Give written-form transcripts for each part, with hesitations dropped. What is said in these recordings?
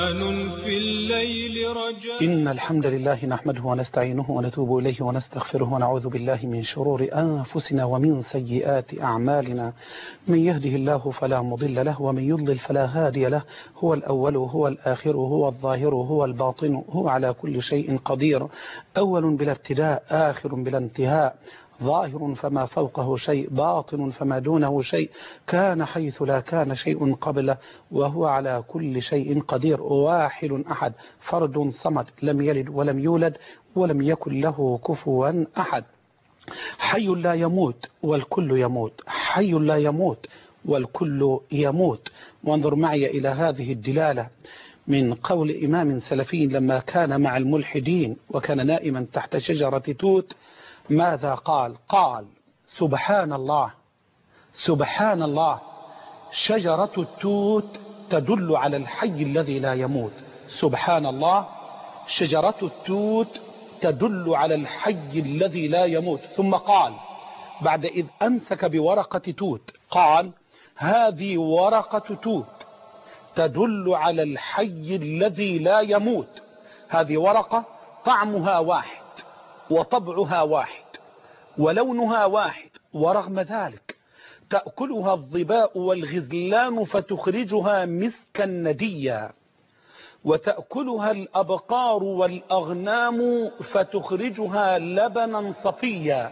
قرآن في الليل رجاء. إن الحمد لله نحمده ونستعينه ونتوب إليه ونستغفره ونعوذ بالله من شرور أنفسنا ومن سيئات أعمالنا. من يهده الله فلا مضل له ومن يضلل فلا هادي له. هو الأول وهو الآخر وهو الظاهر وهو الباطن، هو على كل شيء قدير، أول بلا ابتداء آخر بلا انتهاء، ظاهر فما فوقه شيء باطن فما دونه شيء، كان حيث لا كان شيء قبله، وهو على كل شيء قدير، واحد أحد فرد صمد، لم يلد ولم يولد ولم يكن له كفوا أحد. حي لا يموت والكل يموت، حي لا يموت والكل يموت. وانظر معي إلى هذه الدلالة من قول إمام سلفي لما كان مع الملحدين وكان نائما تحت شجرة توت، ماذا قال؟ قال: سبحان الله سبحان الله، شجرة التوت تدل على الحي الذي لا يموت. سبحان الله، شجرة التوت تدل على الحي الذي لا يموت. ثم قال بعد إذ أمسك بورقة توت، قال: هذه ورقة توت تدل على الحي الذي لا يموت. هذه ورقة طعمها واحد وطبعها واحد ولونها واحد، ورغم ذلك تأكلها الظباء والغزلان فتخرجها مسكا نديا، وتأكلها الأبقار والأغنام فتخرجها لبنا صفيا،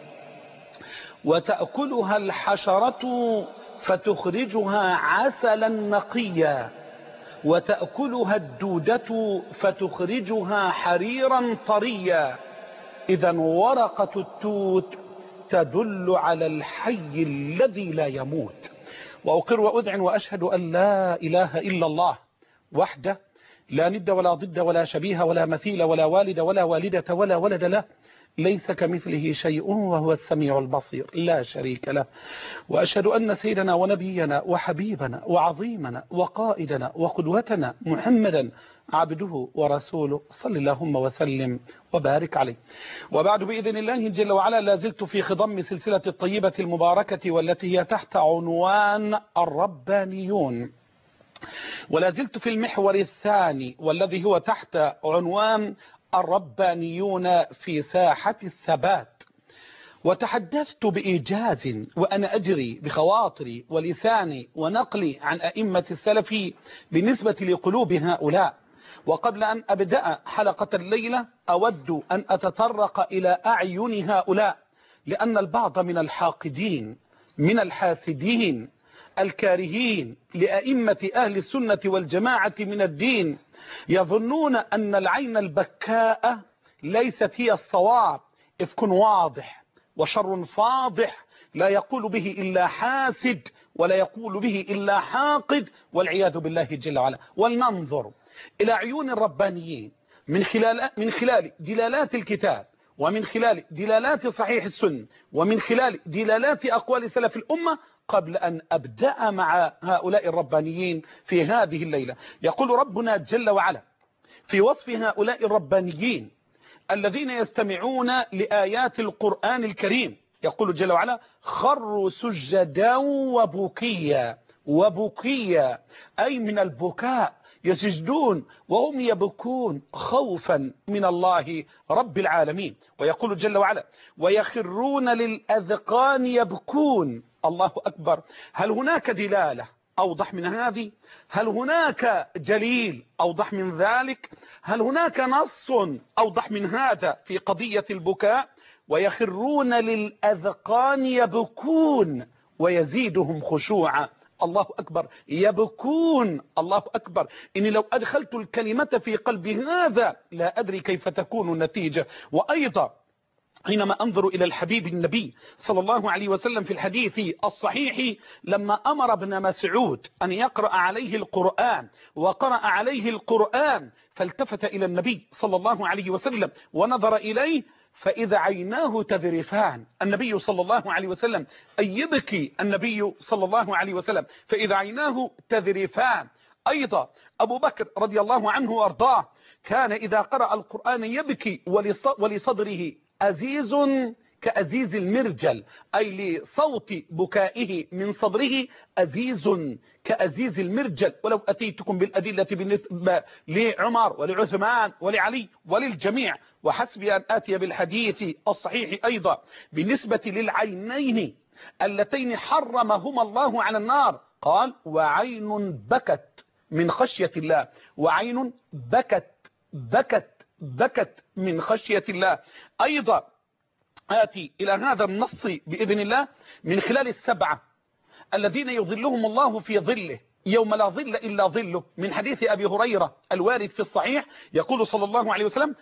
وتأكلها الحشرة فتخرجها عسلا نقيا، وتأكلها الدودة فتخرجها حريرا طريا. إذا ورقة التوت تدل على الحي الذي لا يموت. وأقر وأذعن وأشهد أن لا إله إلا الله وحده لا ند ولا ضد ولا شبيه ولا مثيل ولا والد ولا والدة ولا ولد له، ليس كمثله شيء وهو السميع البصير، لا شريك له. وأشهد أن سيدنا ونبينا وحبيبنا وعظيمنا وقائدنا وقدوتنا محمدا عبده ورسوله، صلى اللهم وسلم وبارك عليه. وبعد، بإذن الله جل وعلا، لازلت في خضم سلسلة الطيبة المباركة والتي هي تحت عنوان الربانيون، ولازلت في المحور الثاني والذي هو تحت عنوان الربانيون في ساحة الثبات. وتحدثت بإيجاز وأنا أجري بخواطري ولساني ونقلي عن أئمة السلف بالنسبة لقلوب هؤلاء. وقبل أن أبدأ حلقة الليلة أود أن أتطرق إلى أعين هؤلاء، لأن البعض من الحاقدين من الحاسدين الكارهين لأئمة أهل السنة والجماعة من الدين يظنون أن العين البكاء ليست هي الصواب. إفك واضح وشر فاضح لا يقول به إلا حاسد ولا يقول به إلا حاقد، والعياذ بالله جل وعلا. ولننظر إلى عيون الربانيين من خلال دلالات الكتاب، ومن خلال دلالات صحيح السنة، ومن خلال دلالات أقوال سلف الأمة، قبل أن أبدأ مع هؤلاء الربانيين في هذه الليلة. يقول ربنا جل وعلا في وصف هؤلاء الربانيين الذين يستمعون لآيات القرآن الكريم، يقول جل وعلا: خروا سجدا وبكيا. وبكيا أي من البكاء، يسجدون وهم يبكون خوفا من الله رب العالمين. ويقول جل وعلا: ويخرون للأذقان يبكون. الله أكبر. هل هناك دلالة أوضح من هذه؟ هل هناك دليل أوضح من ذلك؟ هل هناك نص أوضح من هذا في قضية البكاء؟ ويخرون للأذقان يبكون ويزيدهم خشوعا. الله أكبر. يبكون. الله أكبر. إني لو أدخلت الكلمة في قلب هذا لا أدري كيف تكون النتيجة. وأيضا حينما أنظر إلى الحبيب النبي صلى الله عليه وسلم في الحديث الصحيح لما أمر ابن مسعود أن يقرأ عليه القرآن، وقرأ عليه القرآن، فالتفت إلى النبي صلى الله عليه وسلم ونظر إليه فإذا عيناه تذرفان. النبي صلى الله عليه وسلم أي يبكي النبي صلى الله عليه وسلم فإذا عيناه تذرفان. أيضا أبو بكر رضي الله عنه وارضاه كان إذا قرأ القرآن يبكي ولصدره أزيز كأزيز المرجل، أي لصوت بكائه من صدره أزيز كأزيز المرجل. ولو أتيتكم بالأدلة بالنسبة لعمر ولعثمان ولعلي وللجميع، وحسبي أن آتي بالحديث الصحيح أيضا بالنسبة للعينين اللتين حرمهما الله على النار. قال وعين بكت من خشية الله، وعين بكت من خشية الله. أيضا آتي إلى هذا النص بإذن الله من خلال السبعة الذين يظلهم الله في ظله يوم لا ظل إلا ظله، من حديث أبي هريرة الوارد في الصحيح، يقول صلى الله عليه وسلم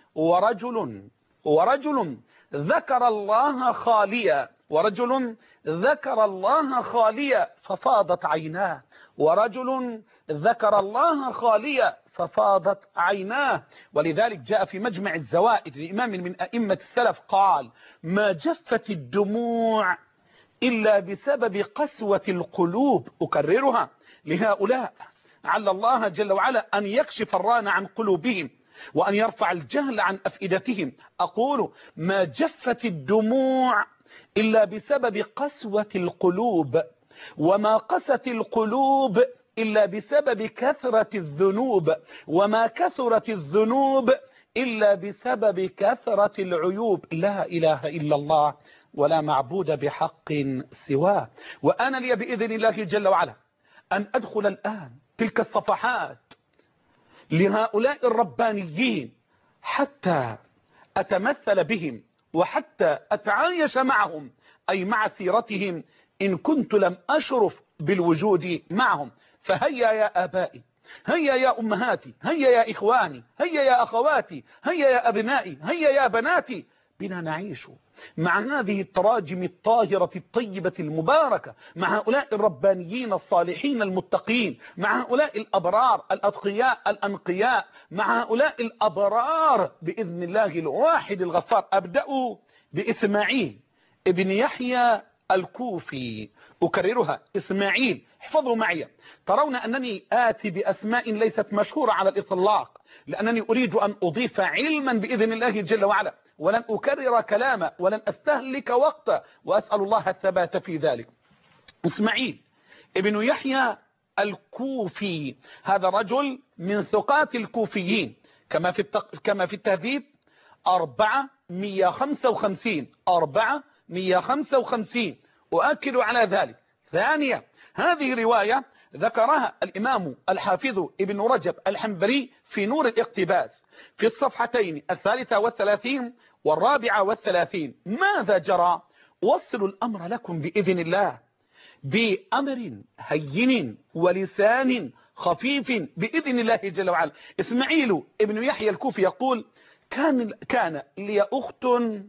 ورجل ذكر الله خاليا، ورجل ذكر الله خاليا ففاضت عيناه، ورجل ذكر الله خاليا ففاضت عيناه. ولذلك جاء في مجمع الزوائد لإمام من أئمة السلف قال ما جفت الدموع إلا بسبب قسوة القلوب. أكررها لهؤلاء، عل الله جل وعلا أن يكشف الران عن قلوبهم وأن يرفع الجهل عن أفئدتهم. أقول ما جفت الدموع إلا بسبب قسوة القلوب، وما قست القلوب إلا بسبب كثرة الذنوب، وما كثرت الذنوب إلا بسبب كثرة العيوب. لا إله إلا الله ولا معبود بحق سواه. وأنا لي بإذن الله جل وعلا أن أدخل الآن تلك الصفحات لهؤلاء الربانيين حتى أتمثل بهم وحتى أتعايش معهم، أي مع سيرتهم إن كنت لم أشرف بالوجود معهم. فهيا يا آبائي، هيا يا أمهاتي، هيا يا إخواني، هيا يا أخواتي، هيا يا أبنائي، هيا يا بناتي، بنا نعيش مع هذه التراجم الطاهرة الطيبة المباركة، مع هؤلاء الربانيين الصالحين المتقين، مع هؤلاء الأبرار الأتقياء الأنقياء، مع هؤلاء الأبرار بإذن الله الواحد الغفار. أبدأ بإسماعيل ابن يحيى الكوفي. أكررها إسماعيل، احفظوا معي. ترون أنني آتي بأسماء ليست مشهورة على الإطلاق، لأنني أريد أن أضيف علما بإذن الله جل وعلا، ولن أكرر كلاما ولن أستهلك وقتا، وأسأل الله الثبات في ذلك. إسماعيل ابن يحيى الكوفي هذا رجل من ثقات الكوفيين، كما في التهذيب 455 أؤكد على ذلك. ثانيا، هذه رواية ذكرها الإمام الحافظ ابن رجب الحنبلي في نور الاقتباس في الصفحتين 33 و34. ماذا جرى؟ وصلوا الأمر لكم بإذن الله بأمر هين ولسان خفيف بإذن الله جل وعلا. إسماعيل ابن يحيى الكوفي يقول كان لي أخت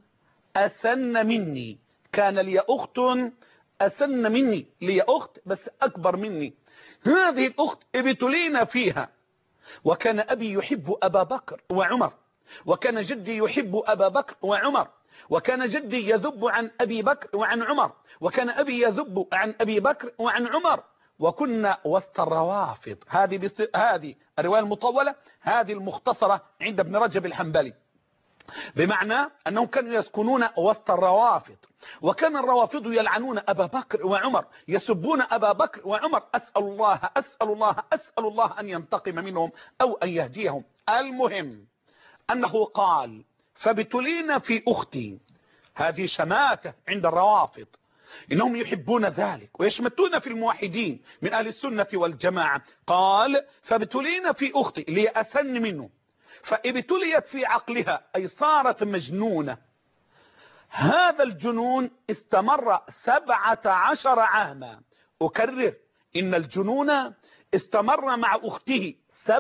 أسن مني، كان لي أخت أسن مني، لي أخت بس أكبر مني. هذه الأخت ابتلينا فيها، وكان أبي يحب أبا بكر وعمر، وكان جدي يحب أبا بكر وعمر، وكان جدي يذب عن أبي بكر وعن عمر، وكان أبي يذب عن أبي بكر وعن عمر، وكنا وسط الروافض. هذه الرواية المطولة، هذه المختصرة عند ابن رجب الحنبلي، بمعنى أنهم كانوا يسكنون وسط الروافض، وكان الروافض يلعنون أبا بكر وعمر، يسبون أبا بكر وعمر. أسأل الله أن ينتقم منهم أو أن يهديهم. المهم أنه قال فابتلينا في أختي. هذه شماتة عند الروافض، إنهم يحبون ذلك ويشمتون في الموحدين من أهل السنة والجماعة. قال فابتلينا في أختي اللي أسن منه، فابتليت في عقلها أي صارت مجنونة. هذا الجنون استمر 17 عاما. أكرر إن الجنون استمر مع أخته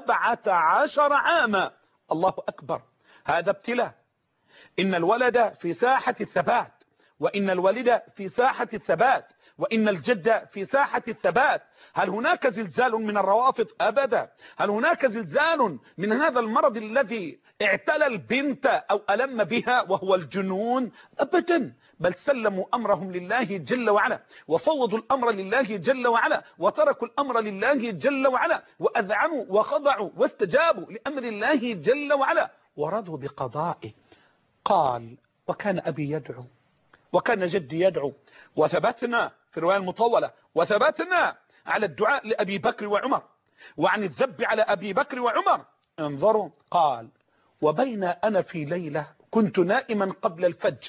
17 عاما. الله أكبر، هذا ابتلاء. إن الولد في ساحة الثبات، وإن الولد في ساحة الثبات، وإن الجد في ساحة الثبات. هل هناك زلزال من الروافض؟ أبدا. هل هناك زلزال من هذا المرض الذي اعتلى البنت أو ألم بها وهو الجنون؟ أبدا. بل سلموا أمرهم لله جل وعلا، وفوضوا الأمر لله جل وعلا، وتركوا الأمر لله جل وعلا، وأذعنوا وخضعوا واستجابوا لأمر الله جل وعلا، ورضوا بقضائه. قال وكان أبي يدعو وكان جدي يدعو، وثبتنا في الرواية المطولة، وثبتنا على الدعاء لأبي بكر وعمر وعن الذب على أبي بكر وعمر. انظروا، قال: وبين أنا في ليلة كنت نائما قبل الفجر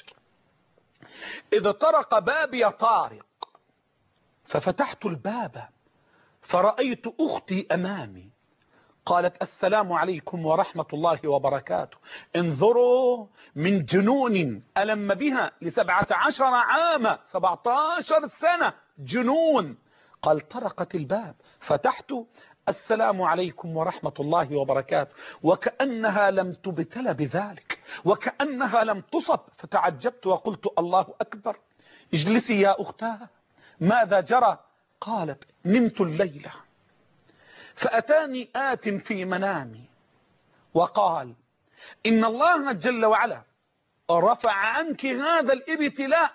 إذ طرق بابي طارق، ففتحت الباب فرأيت أختي أمامي، قالت: السلام عليكم ورحمة الله وبركاته. انظروا من جنون ألم بها ل17 عاما، 17 سنة جنون. قال: طرقت الباب، فتحت: السلام عليكم ورحمة الله وبركاته، وكأنها لم تبتل بذلك، وكأنها لم تصب. فتعجبت وقلت: الله أكبر. اجلسي يا أختاه، ماذا جرى؟ قالت: نمت الليلة فأتاني آت في منامي وقال: إن الله جل وعلا رفع عنك هذا الابتلاء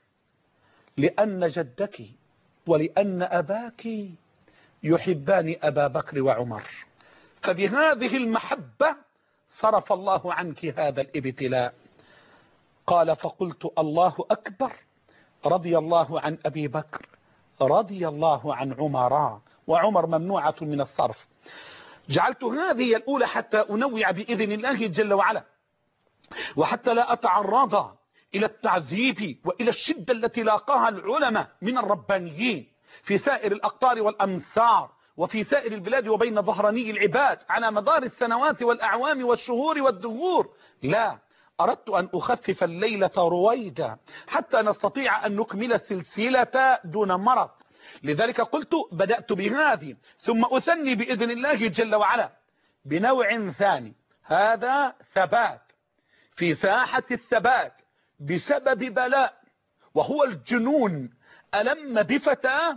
لأن جدك ولأن أباك يحبان أبا بكر وعمر، فبهذه المحبة صرف الله عنك هذا الابتلاء. قال: فقلت: الله أكبر، رضي الله عن أبي بكر، رضي الله عن عمر. وعمر ممنوعة من الصرف. جعلت هذه الأولى حتى أنوع بإذن الله جل وعلا، وحتى لا أتعرض إلى التعذيب وإلى الشدة التي لاقاها العلماء من الربانيين في سائر الأقطار والأمصار وفي سائر البلاد وبين ظهراني العباد على مدار السنوات والأعوام والشهور والدهور. لا، أردت أن أخفف الليلة رويدا حتى نستطيع أن نكمل السلسلة دون مرض. لذلك قلت: بدأت بهذه ثم أثني بإذن الله جل وعلا بنوع ثاني. هذا ثبات في ساحة الثبات بسبب بلاء، وهو الجنون. ألم بفتاة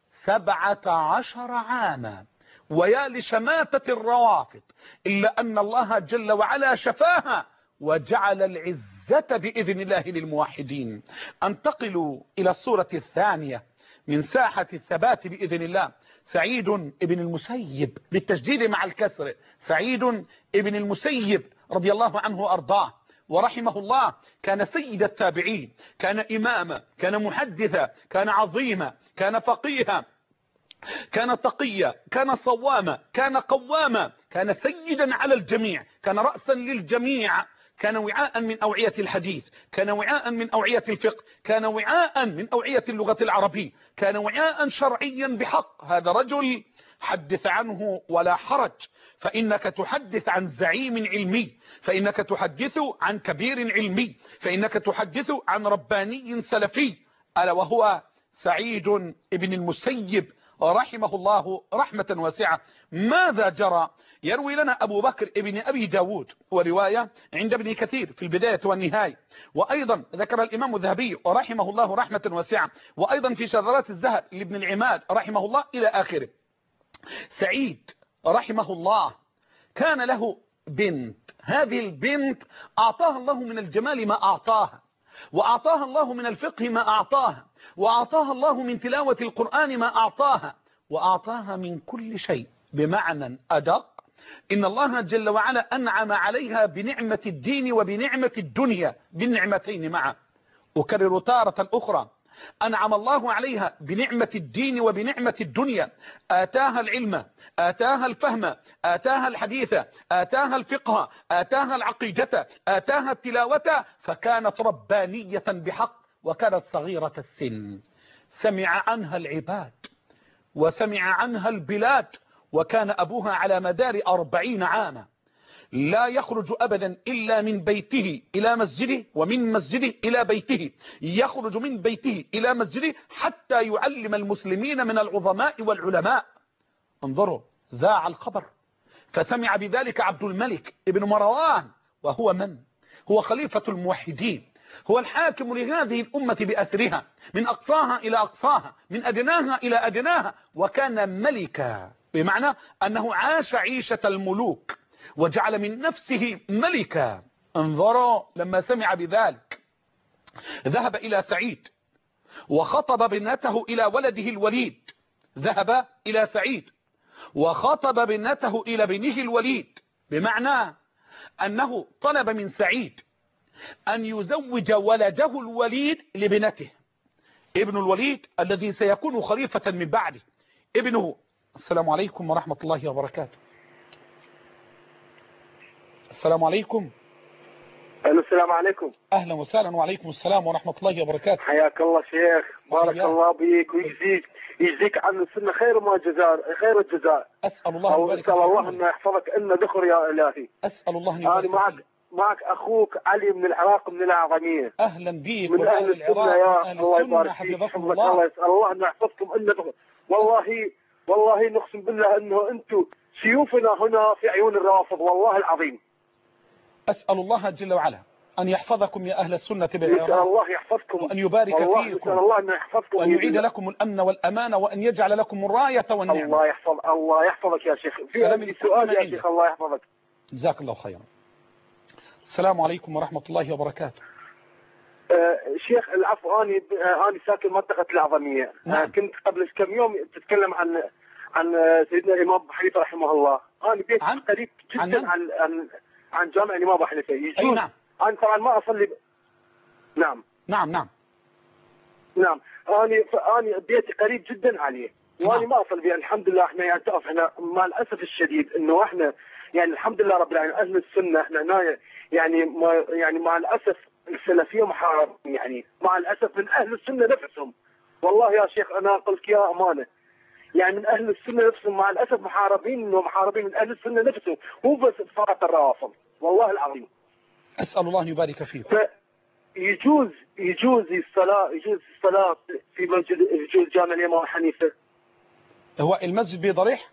17 عاما، ويا لشماتة الروافض، إلا أن الله جل وعلا شفاها وجعل العزة بإذن الله للموحدين. انتقل إلى الصورة الثانية من ساحة الثبات بإذن الله. سعيد ابن المسيب، بالتشديد مع الكسر، سعيد ابن المسيب رضي الله عنه وأرضاه ورحمه الله، كان سيد التابعين، كان إماما، كان محدثا، كان عظيما، كان فقيها، كان تقيا، كان صواما، كان قواما، كان سيدا على الجميع، كان رأسا للجميع، كان وعاء من أوعية الحديث، كان وعاء من أوعية الفقه، كان وعاء من أوعية اللغة العربية، كان وعاء شرعيا بحق. هذا رجل حدث عنه ولا حرج، فإنك تحدث عن زعيم علمي، فإنك تحدث عن كبير علمي، فإنك تحدث عن رباني سلفي، ألا وهو سعيد ابن المسيب رحمه الله رحمة واسعة. ماذا جرى؟ يروي لنا أبو بكر ابن أبي داود، ورواية عند ابن كثير في البداية والنهاية، وأيضا ذكر الإمام الذهبي رحمه الله رحمة واسعة، وأيضا في شذرات الذهب لابن العماد رحمه الله إلى آخره. سعيد رحمه الله كان له بنت، هذه البنت أعطاها الله من الجمال ما أعطاها، وأعطاها الله من الفقه ما أعطاها، وأعطاها الله من تلاوة القرآن ما أعطاها، وأعطاها من كل شيء. بمعنى أدق، إن الله جل وعلا أنعم عليها بنعمة الدين وبنعمة الدنيا، بالنعمتين معا. أكرر تارة أخرى، أنعم الله عليها بنعمة الدين وبنعمة الدنيا. آتاها العلم، آتاها الفهم، آتاها الحديث، آتاها الفقه، آتاها العقيدة، آتاها التلاوة، فكانت ربانية بحق، وكانت صغيرة السن. سمع عنها العباد وسمع عنها البلاد، وكان أبوها على مدار 40 عاما لا يخرج أبدا إلا من بيته إلى مسجده، ومن مسجده إلى بيته، يخرج من بيته إلى مسجده حتى يعلم المسلمين من العظماء والعلماء. انظروا، ذاع الخبر فسمع بذلك عبد الملك ابن مروان، وهو من؟ هو خليفة الموحدين، هو الحاكم لهذه الأمة بأسرها، من أقصاها إلى أقصاها، من أدناها إلى أدناها، وكان ملكا، بمعنى أنه عاش عيشة الملوك وجعل من نفسه ملكا. انظروا، لما سمع بذلك ذهب إلى سعيد وخطب بنته إلى ولده الوليد، ذهب إلى سعيد وخطب بنته إلى بنه الوليد، بمعنى أنه طلب من سعيد أن يزوج ولده الوليد لبنته، ابن الوليد الذي سيكون خليفة من بعده ابنه. السلام عليكم ورحمة الله وبركاته. السلام عليكم. السلام عليكم. أهلا وسهلا. وعليكم السلام ورحمة الله وبركاته. حياك الله شيخ، بارك الله بيك ويجزيك عن السنة خير ما جزاء، خير الجزاء. أسأل الله أن يبارك فيك. أسأل الله أن يحفظك إن ذخر يا إلهي. أسأل الله أن يبارك أنا معك أخوك علي من العراق من الأعظمية. أهلا بيك من أهل السنة يا الله يبارك فيك. حفظكم الله. يسأل الله أن يحفظكم إن ذخر. والله نقسم بالله أنه أنتم سيوفنا هنا في عيون الرافض والله العظيم. أسأل الله جل وعلا أن يحفظكم يا أهل السنة بالعراق. يسأل الله يحفظكم وأن يبارك فيكم. يسأل الله أن يحفظكم وأن يعيد لكم الأمن والأمان وأن يجعل لكم الراية والنعمة. الله يحفظك يا شيخ. في عندي سؤال يا شيخ. الله يحفظك. جزاك الله خيرا. السلام عليكم ورحمة الله وبركاته. شيخ العفو، أنا ساكن منطقة الأعظمية. نعم. كنت قبل كم يوم تتكلم عن سيدنا الإمام أبو حنيفة رحمه الله. أنا بيت قريب جدا عن جامع الإمام أبو حنيفة. أي نعم. أنا طبعا ما أصلي نعم. أنا بيتي قريب جدا عليه وأنا ما أصل به. الحمد لله احنا يعني تعرف احنا مع الأسف الشديد إنه احنا يعني الحمد لله رب العالمين أهل السنة احنا هنا يعني مع الأسف السلفية محاربين، يعني مع الأسف من أهل السنة نفسهم. والله يا شيخ أنا قلت يا أمانة يعني من أهل السنة نفسهم مع الأسف محاربين من أهل السنة نفسهم، مو بس فقط الروافض والله العظيم. أسأل الله أن يبارك فيك. يجوز الصلاة في مسجد جامع الإمام حنيفة. هو المسجد به ضريح؟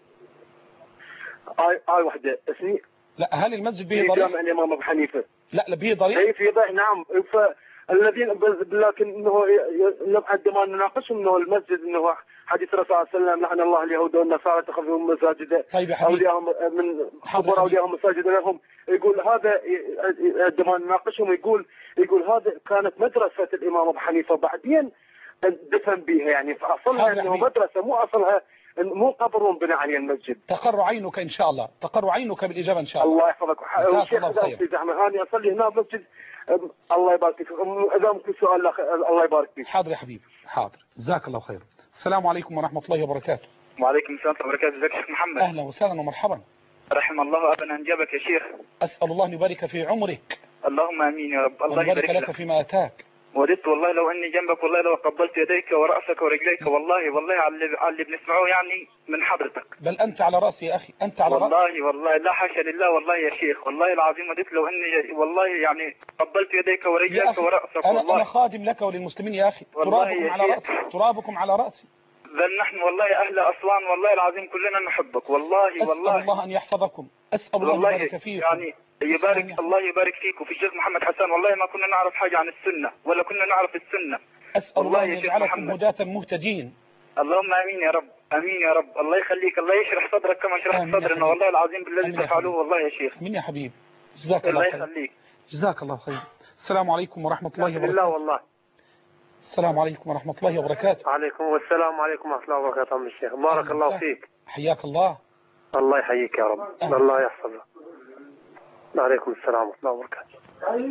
وحدة اسمي. لا، هل المسجد به ضريح؟ جامع الإمام أبو حنيفة. لا به ضريح. اي في ضريح نعم. فالذين لكن انه عندما نناقشهم انه المسجد انه حديث الرسول صلى الله عليه وسلم لعن الله اليهود والنصارى اتخذوا مساجد طيب يا حبيبي. اولياءهم من قبور اولياءهم مساجد لهم. يقول هذا عندما نناقشهم يقول هذا كانت مدرسة الإمام أبو حنيفة بعدين دفن بها، يعني فأصلها انه مدرسة مو أصلها مو قبر بنى عليه المسجد. تقر عينك إن شاء الله، تقر عينك بالإجابة إن شاء الله. الله يحفظك. الشيخ أنا أصلي هنا مسجد. الله يبارك فيك. إذا ممكن سؤال الله يبارك فيك. حاضر يا حبيبي حاضر. جزاك الله خير. السلام عليكم ورحمة الله وبركاته. وعليكم السلام ورحمة الله وبركاته. ازيك يا شيخ محمد؟ أهلا وسهلا ومرحبا. رحم الله أبا أنجبك يا شيخ. أسأل الله أن يبارك في عمرك. اللهم آمين يا رب. الله يبارك لك فيما أتاك. وددت والله لو أني جنبك، والله لو قبلت يديك ورأسك ورجليك، والله على اللي بنسمعه يعني من حضرتك. بل أنت على رأسي يا أخي، أنت على رأسي. والله لا حاشا لله والله يا شيخ، والله العظيم وددت لو أني والله يعني قبلت يديك ورجليك ورأسك. والله أنا خادم لك وللمسلمين يا أخي. ترابكم على رأسي، ترابكم على رأسي. بل نحن والله أهل أسوان والله العظيم كلنا نحبك والله. أسأل الله أن يحفظكم. أسأل الله أن يبارك فيكم. يعني الله يبارك فيك وفي الشيخ محمد حسان. والله ما كنا نعرف حاجة عن السنة ولا كنا نعرف السنة. أسأل الله أن يجعلكم هداة مهتدين. اللهم آمين يا رب. آمين يا رب. الله يخليك. الله يشرح صدرك كما شرحت صدرنا والله العظيم بالذي تفعلوه والله يا شيخ. من يا حبيب. جزاك الله خير. الله يخليك. جزاك الله خير. السلام عليكم ورحمة الله وبركاته. بالله والله. السلام عليكم ورحمة الله وبركاته. عليكم السلام عليكم ورحمة الله وبركاته عم الشيخ. بارك الله فيك. حياك الله. الله يحييك يا رب. الله يحفظك. وعليكم السلام ورحمة الله وبركاته.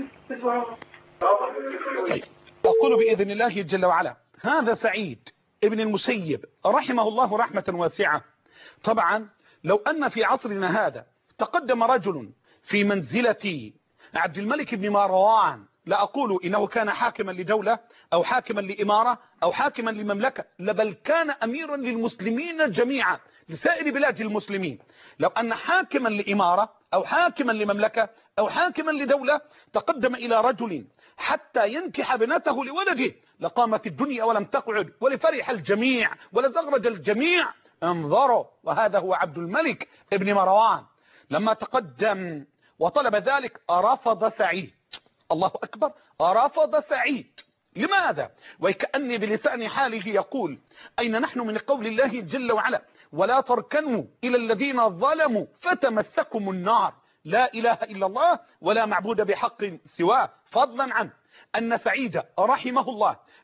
طيب. أقول بإذن الله جل وعلا هذا سعيد ابن المسيب رحمه الله رحمة واسعة. طبعا لو أن في عصرنا هذا تقدم رجل في منزلة عبد الملك بن مروان، لا أقول إنه كان حاكما لدولة أو حاكما لإمارة أو حاكما لمملكة، بل كان أميرا للمسلمين جميعا لسائر بلاد المسلمين. لو أن حاكما لإمارة أو حاكما لمملكة أو حاكما لدولة تقدم إلى رجل حتى ينكح بنته لولده لقامت الدنيا ولم تقعد ولفرح الجميع ولزغرج الجميع. انظروا، وهذا هو عبد الملك ابن مروان. لما تقدم وطلب ذلك رفض سعيد. الله أكبر، رفض سعيد. لماذا؟ وكأني بلسان حاله يقول أين نحن من قول الله جل وعلا ولا تركنوا إلى الذين ظلموا فتمسكم النار. لا إله إلا الله ولا معبود بحق سواه، فضلا عن أن سعيد رحمه الله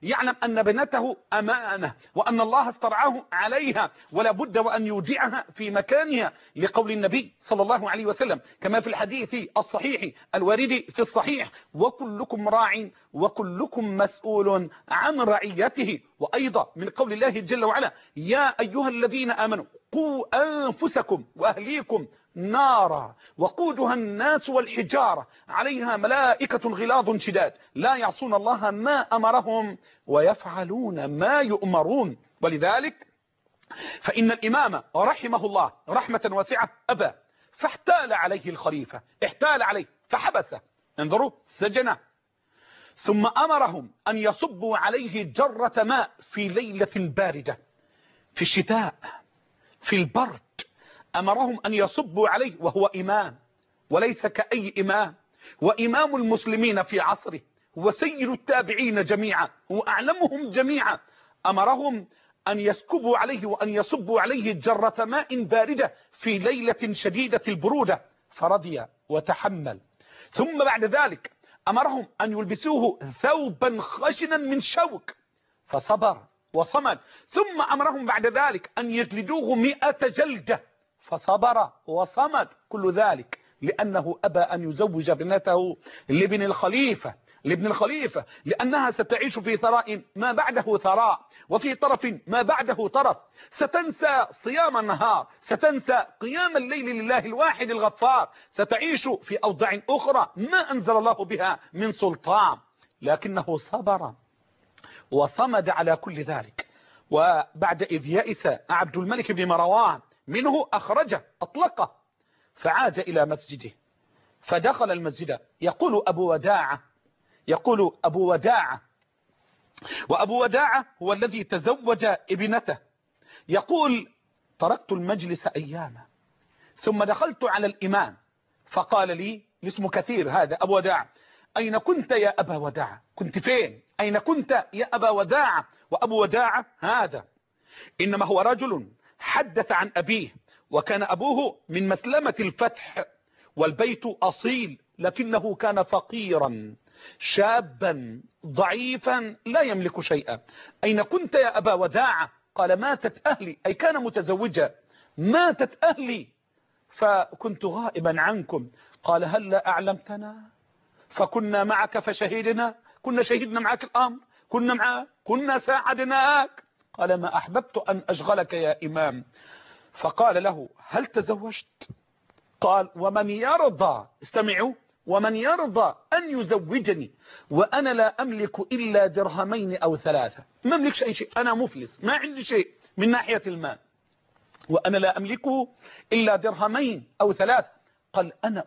يعلم أن ابنته أمانة وأن الله استرعاه عليها ولا بد وأن يودعها في مكانها، لقول النبي صلى الله عليه وسلم كما في الحديث الصحيح الوارد في الصحيح: وكلكم راع وكلكم مسؤول عن رعيته. وأيضا من قول الله جل وعلا: يا أيها الذين آمنوا قوا أنفسكم وأهليكم نارا وقودها الناس والحجارة عليها ملائكة غلاظ شداد لا يعصون الله ما أمرهم ويفعلون ما يؤمرون. ولذلك فإن الإمام رحمه الله رحمة واسعة أبى، فاحتال عليه الخليفة، احتال عليه فحبسه، انظروا، سجنه، ثم أمرهم أن يصبوا عليه جرة ماء في ليلة باردة في الشتاء في البرد. أمرهم أن يصبوا عليه وهو إمام وليس كأي إمام، وإمام المسلمين في عصره وسيد التابعين جميعا وأعلمهم جميعا. أمرهم أن يسكبوا عليه وأن يصبوا عليه جرة ماء باردة في ليلة شديدة البرودة، فرضي وتحمل. ثم بعد ذلك أمرهم أن يلبسوه ثوبا خشنا من شوك، فصبر وصمد. ثم أمرهم بعد ذلك أن يجلدوه 100 جلدة، فصبر وصمد. كل ذلك لأنه أبى أن يزوج ابنته لابن الخليفة لأنها ستعيش في ثراء ما بعده ثراء وفي طرف ما بعده طرف، ستنسى صيام النهار، ستنسى قيام الليل لله الواحد الغفار، ستعيش في أوضاع أخرى ما أنزل الله بها من سلطان، لكنه صبر وصمد على كل ذلك. وبعد إذ يئس عبد الملك بن مروان منه أخرجه أطلقه، فعاد إلى مسجده فدخل المسجد يقول أبو وداعة وأبو وداعة هو الذي تزوج ابنته، يقول: تركت المجلس أياما ثم دخلت على الإمام فقال لي، اسمه كثير هذا أبو وداعة: أين كنت يا أبا وداعة؟ كنت فين؟ أين كنت يا أبا وداعة؟ وأبو وداعة هذا إنما هو رجل حدث عن أبيه، وكان أبوه من مسلمة الفتح، والبيت أصيل، لكنه كان فقيرا شابا ضعيفا لا يملك شيئا. أين كنت يا أبا وداعة؟ قال: ماتت أهلي، أي كان متزوجا، ماتت أهلي فكنت غائبا عنكم. قال: هل أعلمتنا فكنا معك فشهدنا، كنا شهدنا معك الأمر، كنا ساعدناك. قال: ما أحببت أن أشغلك يا إمام. فقال له: هل تزوجت؟ قال: ومن يرضى، استمعوا، ومن يرضى أن يزوجني وأنا لا أملك إلا درهمين أو 3، ما أملكش أي شيء، أنا مفلس، ما عندي شيء من ناحية المال، وأنا لا أملكه إلا درهمين أو 3. قال: أنا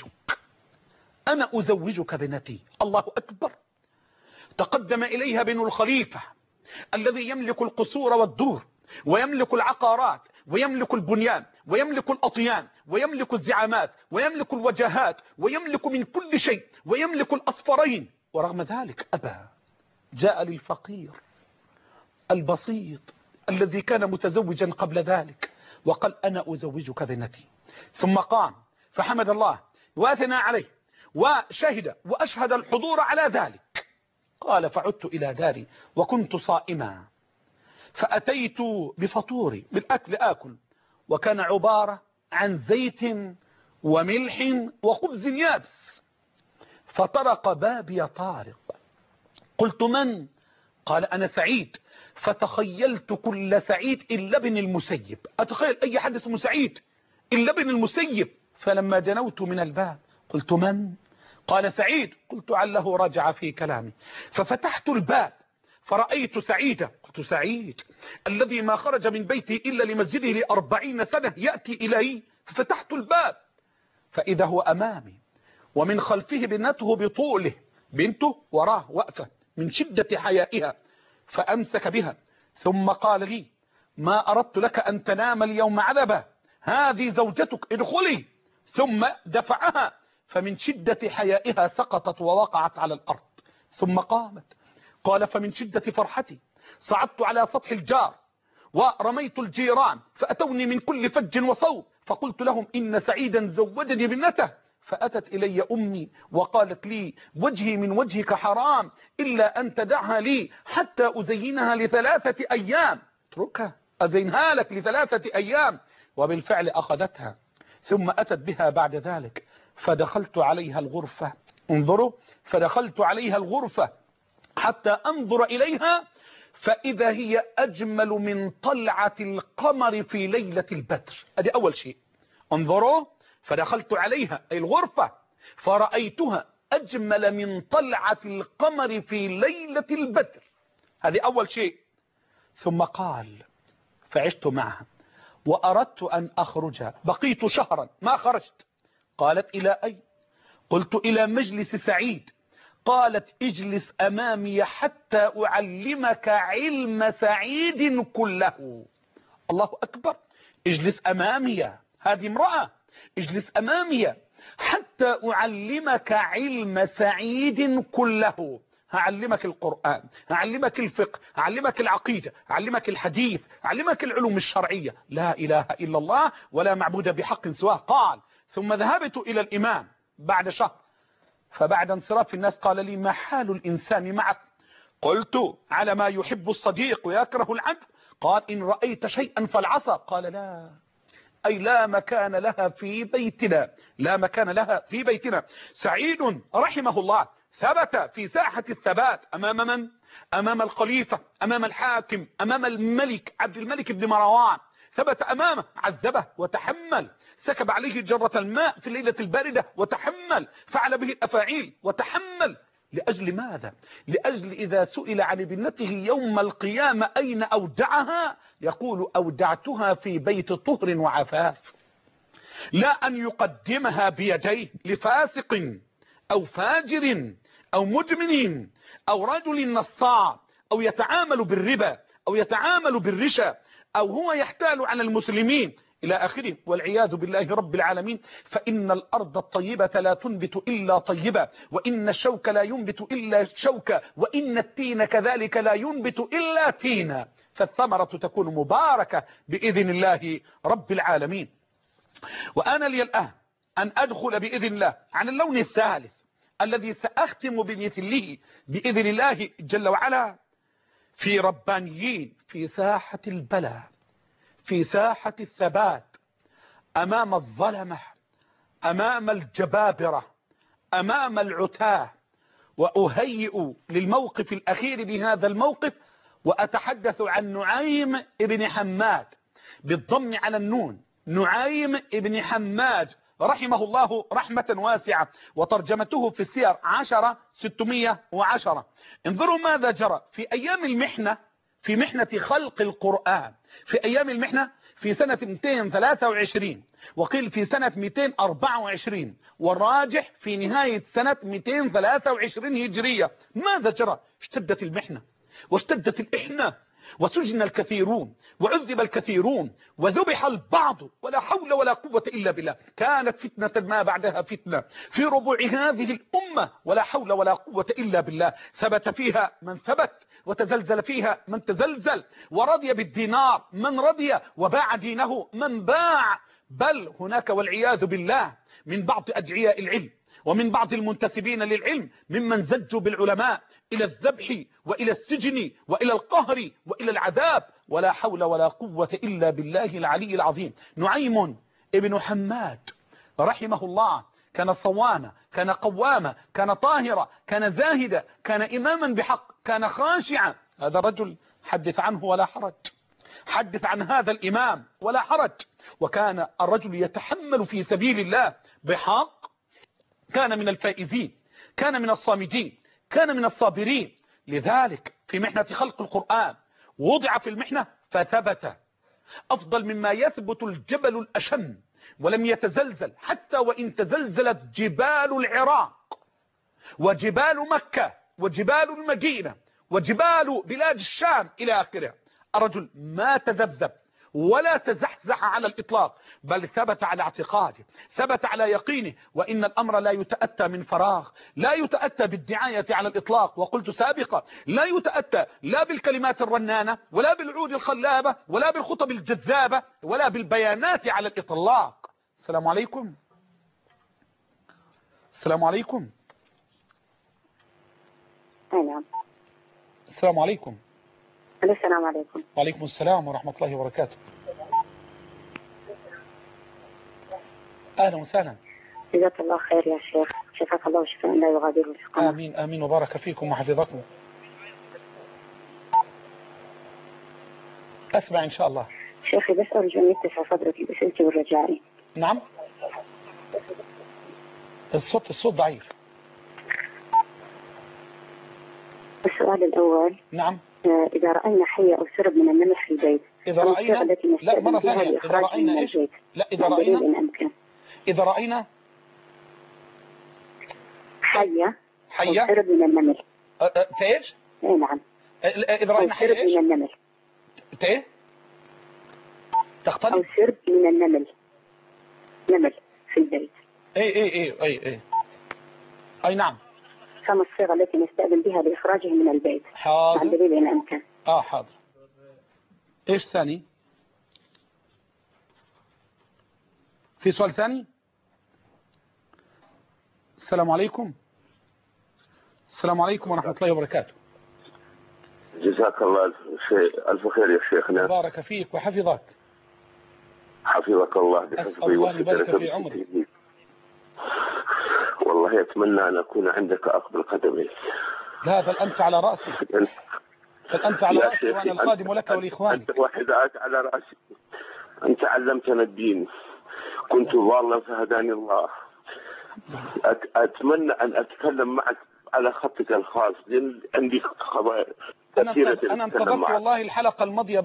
أزوجك بنتي. الله أكبر. تقدم إليها بن الخليفة الذي يملك القصور والدور ويملك العقارات ويملك البنيان ويملك الأطيان ويملك الزعامات ويملك الوجهات ويملك من كل شيء ويملك الأصفرين، ورغم ذلك أبى. جاء للفقير البسيط الذي كان متزوجا قبل ذلك وقال: أنا أزوجك بنتي. ثم قام فحمد الله وأثنى عليه وشهد وأشهد الحضور على ذلك. قال: فعدت إلى داري وكنت صائما، فأتيت بفطوري بالأكل آكل، وكان عبارة عن زيت وملح وخبز يابس، فطرق بابي طارق. قلت: من؟ قال: أنا سعيد. فتخيلت كل سعيد إلا ابن المسيب، أتخيل أي حد اسمه سعيد إلا ابن المسيب. فلما دنوت من الباب قلت: من؟ قال: سعيد. قلت: عله رجع في كلامي. ففتحت الباب فرأيت سعيدا. قلت: سعيد الذي ما خرج من بيتي إلا لمسجده ل40 سنة يأتي إليه. ففتحت الباب فإذا هو أمامي ومن خلفه بنته بطوله، بنته وراه وقفة من شدة حيائها، فأمسك بها ثم قال لي: ما أردت لك أن تنام اليوم عذبا، هذه زوجتك، ادخلي. ثم دفعها فمن شدة حيائها سقطت ووقعت على الأرض، ثم قامت. قال: فمن شدة فرحتي صعدت على سطح الجار ورميت الجيران فأتوني من كل فج وصوب، فقلت لهم: إن سعيدا زوجني بابنته، فأتت إلي أمي وقالت لي وجهي من وجهك حرام إلا أن تدعها لي حتى أزينها ل3 أيام. اتركها أزينها لك ل3 أيام. وبالفعل أخذتها ثم أتت بها بعد ذلك فدخلت عليها الغرفة. انظروا، فدخلت عليها الغرفة حتى أنظر إليها فإذا هي أجمل من طلعة القمر في ليلة البدر. هذه أول شيء. انظروا، فدخلت عليها أي الغرفة فرأيتها أجمل من طلعة القمر في ليلة البدر. هذه أول شيء. ثم قال فعشت معها وأردت أن أخرج، بقيت شهرا ما خرجت. قالت إلى أين؟ قلت إلى مجلس سعيد. قالت اجلس أمامي حتى أعلمك علم سعيد كله. الله أكبر، اجلس أمامي، هذه امرأة، اجلس أمامي حتى أعلمك علم سعيد كله. هعلمك القرآن، هعلمك الفقه، هعلمك العقيدة، هعلمك الحديث، هعلمك العلوم الشرعية. لا إله إلا الله ولا معبود بحق سواه. قال ثم ذهبت إلى الإمام بعد شهر، فبعد انصراف الناس قال لي ما حال الإنسان معك؟ قلت على ما يحب الصديق ويكره العدو. قال إن رأيت شيئا فالعصا. قال لا، أي لا مكان لها في بيتنا، لا مكان لها في بيتنا. سعيد رحمه الله ثبت في ساحة الثبات أمام من؟ أمام الخليفة، أمام الحاكم، أمام الملك عبد الملك بن مروان. ثبت أمامه، عذبه وتحمل، سكب عليه جرة الماء في الليلة الباردة وتحمل، فعل به الأفاعيل وتحمل. لأجل ماذا؟ لأجل إذا سئل عن ابنته يوم القيامة أين أودعها يقول أودعتها في بيت طهر وعفاف. لا أن يقدمها بيديه لفاسق أو فاجر أو مدمن أو رجل نصاب أو يتعامل بالربا أو يتعامل بالرشا أو هو يحتال على المسلمين إلى آخره والعياذ بالله رب العالمين. فإن الأرض الطيبة لا تنبت إلا طيبة، وإن الشوك لا ينبت إلا شوكا، وإن التين كذلك لا ينبت إلا تينا، فالثمرة تكون مباركة بإذن الله رب العالمين. وأنا لي الآن أن أدخل بإذن الله على اللون الثالث الذي سأختم بمثله بإذن الله جل وعلا في ربانيين في ساحة البلاء، في ساحة الثبات أمام الظلمة، أمام الجبابرة، أمام العتاه. وأهيئ للموقف الأخير بهذا الموقف وأتحدث عن نعيم ابن حماد بالضم على النون، نعيم ابن حماد رحمه الله رحمة واسعة، وترجمته في السير 10/610. انظروا ماذا جرى في أيام المحنة، في محنة خلق القرآن، في أيام المحنة في سنة 223 وقيل في سنة 224 والراجح في نهاية سنة 223 هجرية. ماذا جرى؟ اشتدت المحنة واشتدت الإحنة وسجن الكثيرون وعذب الكثيرون وذبح البعض ولا حول ولا قوة إلا بالله. كانت فتنة ما بعدها فتنة في ربوع هذه الأمة ولا حول ولا قوة إلا بالله. ثبت فيها من ثبت وتزلزل فيها من تزلزل، ورضي بالدينار من رضي وباع دينه من باع. بل هناك والعياذ بالله من بعض أدعياء العلم ومن بعض المنتسبين للعلم ممن زجوا بالعلماء إلى الذبح وإلى السجن وإلى القهر وإلى العذاب ولا حول ولا قوة إلا بالله العلي العظيم. نعيم ابن حماد رحمه الله كان صواما، كان قواما، كان طاهرا، كان زاهدا، كان إماما بحق، كان خاشعا. هذا رجل حدث عنه ولا حرج، حدث عن هذا الإمام ولا حرج. وكان الرجل يتحمل في سبيل الله بحق، كان من الفائزين، كان من الصامدين، كان من الصابرين. لذلك في محنة خلق القرآن وضع في المحنة فثبت أفضل مما يثبت الجبل الأشم ولم يتزلزل، حتى وإن تزلزلت جبال العراق وجبال مكة وجبال المدينة وجبال بلاد الشام إلى آخره. الرجل ما تذبذب ولا تزحزح على الإطلاق، بل ثبت على اعتقاده، ثبت على يقينه. وإن الأمر لا يتأتى من فراغ، لا يتأتى بالدعاية على الإطلاق. وقلت سابقا لا يتأتى لا بالكلمات الرنانة ولا بالعود الخلابة ولا بالخطب الجذابة ولا بالبيانات على الإطلاق. السلام عليكم. السلام عليكم. نعم. السلام عليكم. السلام عليكم. وعليكم السلام ورحمة الله وبركاته. أهلا وسهلا. جزاك الله خير يا شيخ، شفاك الله وشفاء لا يغادر سقما. آمين آمين وبارك فيكم وحفظكم. أسمع إن شاء الله. شيخي بس أرجو أن يتسع صدرك بأسئلتي والرجائي. نعم. الصوت ضعيف. السؤال الأول. نعم. إذا رأينا حية أو سرب من النمل في البيت. إذا رأينا، لا مرة ثانية، إذا رأينا إيش؟ لا إذا رأينا، إذا رأينا حية أو سرب من النمل. إيش؟ نعم. إذا رأينا حية إيش؟ من النمل. إيه؟ تختلف؟ أو سرب من النمل. نمل في البيت. أي نعم. كم الصيغة التي نستأذن بها لإخراجه من البيت؟ حاضر. مع الدليل إن أمكن. حاضر. إيش ثاني؟ في سؤال ثاني؟ السلام عليكم. السلام عليكم ورحمة الله وبركاته. جزاك الله ألف خير يا شيخنا. بارك فيك وحفظك. حفظك الله أسأل الله يبارك في عمرك. والله أتمنى أن أكون عندك أقبل قدمي. لا بل أنت على رأسي. بل أنت على رأسي وأنا الخادم لك ولإخوانك. أنت وحدات على رأسي. أنت علمتنا الدين. كنت ضالا فهداني الله. أتمنى أن أتكلم معك على خطك الخاص لأن عندي قضايا كثيرة. أنا انتظرت والله الحلقة الماضية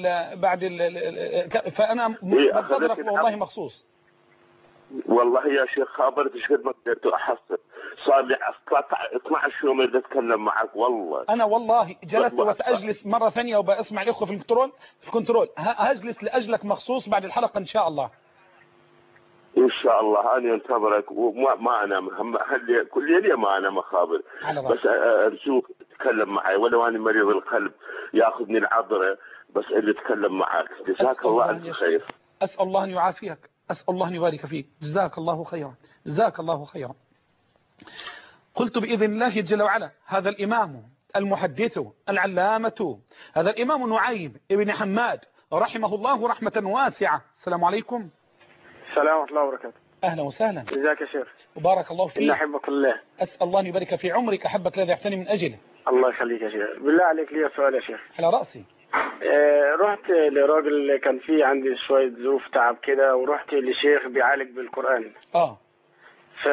فأنا منتظرك والله مخصوص. والله يا شيخ خابرت شد ما قدرت أحصل. صار لي 12 يوم أتكلم معك والله. أنا والله جلست وسأجلس مرة ثانية وبأسمع الأخوة في الكنترول هجلس لأجلك مخصوص بعد الحلقة إن شاء الله. إن شاء الله أنا أنتظرك وما أنا كل ليلة ما أنا مخابر بس أرجوك تتكلم معي ولو أنا مريض القلب يأخذني العذرة بس اللي أتكلم معك. جزاك الله ألف خير. أسأل الله أن يعافيك. أسأل الله أن يبارك فيك. جزاك الله خيرا. جزاك الله خيرا. قلت بإذن الله جل وعلا هذا الإمام المحدث العلامة هذا الإمام نعيم ابن حماد رحمه الله رحمة واسعة. السلام عليكم. السلام ورحمة الله وبركاته. أهلا وسهلا. جزاك يا شيخ. وبارك الله فيك. إن أحبك الله. أسأل الله أن يبارك في عمرك. أحبك الذي يحتني من أجله. الله يخليك يا شيخ. بالله عليك لي سؤال يا شيخ. على رأسي. رحت لراجل كان في عندي شوية ظروف تعب كده ورحت لشيخ بيعالج بالقرآن. ف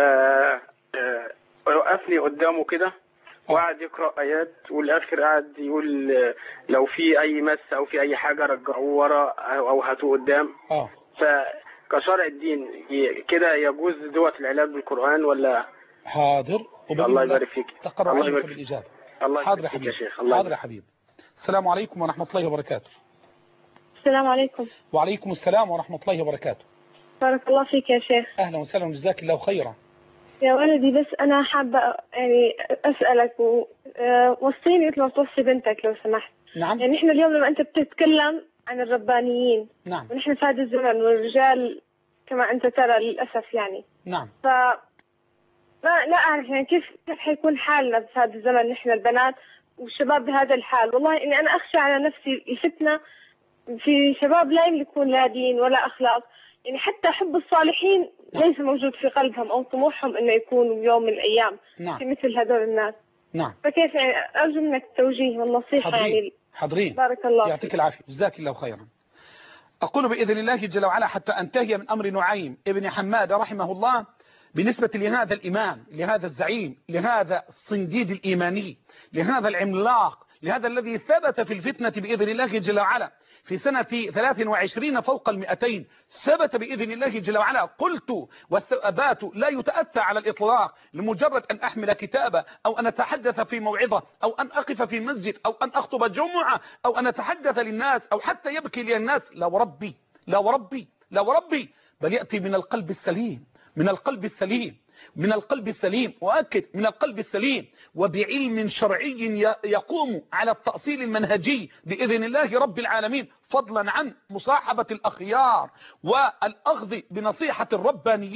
وقفني قدامه كده وقعد يقرأ آيات والآخر قعد يقول لو في أي مس أو في أي حاجة رجعوه ورا أو هاتوه قدام. فكشرع الدين كده يجوز دوت العلاج بالقرآن ولا؟ حاضر. الله يبارك فيك. تقرأ عليك بالإجابة. حاضر يا حبيبي. حاضر يا حبيبي. السلام عليكم ورحمة الله وبركاته. السلام عليكم. وعليكم السلام ورحمة الله وبركاته. بارك الله فيك يا شيخ. أهلا وسهلا وجزاك الله خيرا. يا ولدي بس أنا حابة يعني أسألك وصيني مثل ما توصي بنتك لو سمحت. نعم. يعني إحنا اليوم لما أنت بتتكلم عن الربانيين. نعم. ونحن في هذا الزمن والرجال كما أنت ترى للأسف يعني. نعم. لا أعرف يعني كيف حيكون حالنا في هذا الزمن نحن البنات والشباب بهذا الحال. والله إني أنا أخشى على نفسي الفتنة في شباب لا يملكون لا دين ولا أخلاق. يعني حتى حب الصالحين ليس موجود في قلبهم أو طموحهم إنه يكونوا يوم من الأيام في مثل هذول الناس. نعم. فكيف يعني أرجو منك التوجيه والنصيحة. يعني حاضرين. بارك الله يعطيك العافية. جزاك الله خيرا. أقول بإذن الله جل وعلا حتى أنتهي من أمر نعيم ابن حماد رحمه الله بالنسبة لهذا الإمام لهذا الزعيم لهذا الصنديد الإيماني لهذا العملاق لهذا الذي ثبت في الفتنة بإذن الله جل وعلا في سنة 23 فوق 200 ثبت بإذن الله جل وعلا. قلت والثبات لا يتأتى على الإطلاق لمجرد أن أحمل كتابة أو أن أتحدث في موعظة أو أن أقف في مسجد أو أن أخطب جمعة أو أن أتحدث للناس أو حتى يبكي لي الناس. لا وربي لا وربي لا وربي بل يأتي من القلب السليم من القلب السليم من القلب السليم وأكد من القلب السليم وبعلم شرعي يقوم على التأصيل المنهجي بإذن الله رب العالمين فضلا عن مصاحبة الأخيار والأخذ بنصيحة الربانيين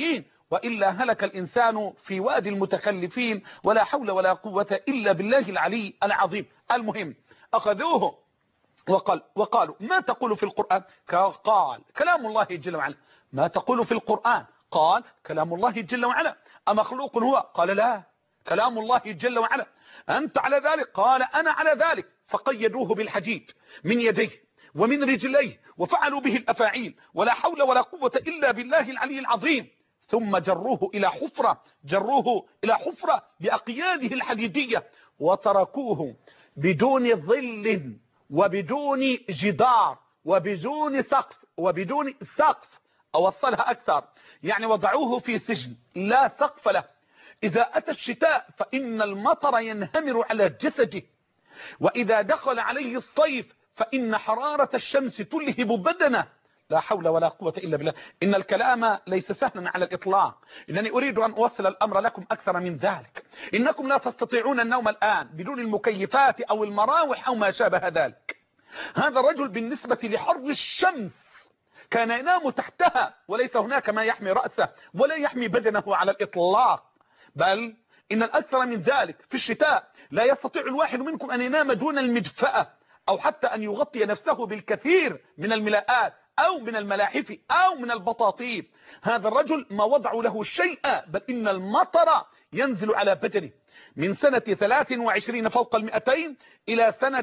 وإلا هلك الإنسان في وادي المتخلفين. ولا حول ولا قوة إلا بالله العلي العظيم. المهم أخذوه وقالوا ما تقول في القرآن؟ قال كلام الله جل وعلا. ما تقول في القرآن؟ قال كلام الله جل وعلا. أمخلوق هو؟ قال لا، كلام الله جل وعلا. أنت على ذلك؟ قال أنا على ذلك. فقيدوه بالحديد من يديه ومن رجليه وفعلوا به الأفاعيل. ولا حول ولا قوة إلا بالله العلي العظيم. ثم جروه إلى حفرة بأقياده الحديدية وتركوه بدون ظل وبدون جدار وبدون سقف. أوصلها أكثر، يعني وضعوه في سجن لا سقف له. إذا أتى الشتاء فإن المطر ينهمر على جسده، وإذا دخل عليه الصيف فإن حرارة الشمس تلهب بدنه. لا حول ولا قوة إلا بالله. إن الكلام ليس سهلا على الإطلاق، إنني أريد أن أوصل الأمر لكم أكثر من ذلك. إنكم لا تستطيعون النوم الآن بدون المكيفات أو المراوح أو ما شابه ذلك. هذا الرجل بالنسبة لحر الشمس كان ينام تحتها، وليس هناك ما يحمي رأسه ولا يحمي بدنه على الإطلاق. بل إن الأكثر من ذلك في الشتاء لا يستطيع الواحد منكم أن ينام دون المدفأة، أو حتى أن يغطي نفسه بالكثير من الملاءات أو من الملاحف أو من البطاطين. هذا الرجل ما وضعوا له شيئا، بل إن المطر ينزل على بدنه من سنة 23 فوق 200 إلى سنة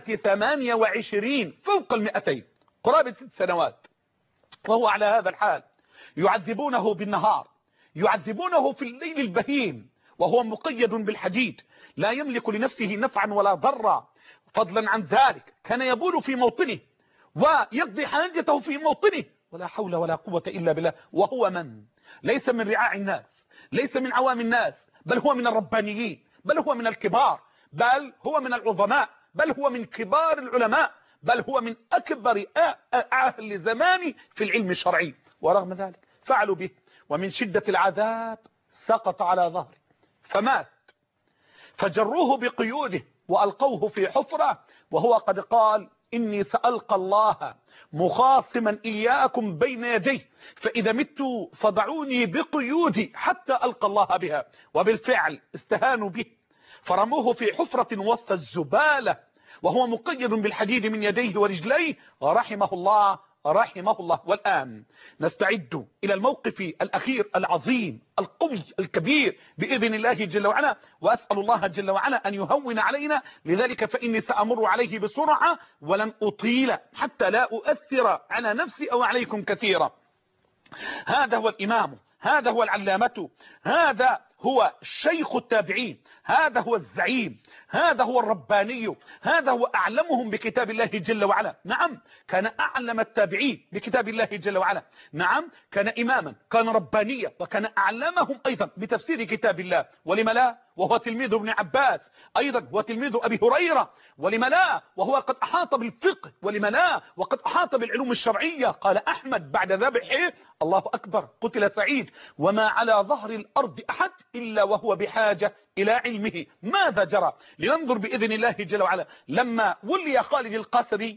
28 فوق 200، قرابة 6 سنوات، وهو على هذا الحال. يعذبونه بالنهار، يعذبونه في الليل البهيم، وهو مقيد بالحديد لا يملك لنفسه نفعا ولا ضرا. فضلا عن ذلك كان يبول في موطنه ويقضي حاجته في موطنه. ولا حول ولا قوة إلا بالله. وهو من ليس من رعاع الناس، ليس من عوام الناس، بل هو من الربانيين، بل هو من الكبار، بل هو من العظماء، بل هو من كبار العلماء، بل هو من أكبر أهل زمانه في العلم الشرعي. ورغم ذلك فعلوا به، ومن شدة العذاب سقط على ظهره فمات. فجروه بقيوده وألقوه في حفرة، وهو قد قال إني سألقى الله مخاصما إياكم بين يديه، فإذا مت فضعوني بقيودي حتى ألقى الله بها. وبالفعل استهانوا به، فرموه في حفرة وسط الزبالة وهو مقيد بالحديد من يديه ورجليه، رحمه الله رحمه الله. والآن نستعد إلى الموقف الأخير العظيم القوي الكبير بإذن الله جل وعلا، وأسأل الله جل وعلا أن يهون علينا. لذلك فإني سأمر عليه بسرعة ولن أطيل حتى لا أؤثر على نفسي أو عليكم كثيرا. هذا هو الإمام، هذا هو العلامة، هذا هو شيخ التابعين، هذا هو الزعيم، هذا هو الرباني، هذا هو أعلمهم بكتاب الله جل وعلا. نعم كان أعلم التابعين بكتاب الله جل وعلا. نعم كان إماما، كان ربانيا، وكان أعلمهم أيضا بتفسير كتاب الله. ولم لا؟ وهو تلميذ ابن عباس، أيضا هو تلميذ أبي هريرة. ولم لا؟ وهو قد أحاط بالفقه. ولم لا؟ وقد أحاط بالعلوم الشرعية. قال أحمد بعد ذبحه الله أكبر قتل سعيد وما على ظهر الأرض أحد إلا وهو بحاجة إلى علمه. ماذا جرى؟ لننظر بإذن الله جل وعلا. لما ولي خالد القاسري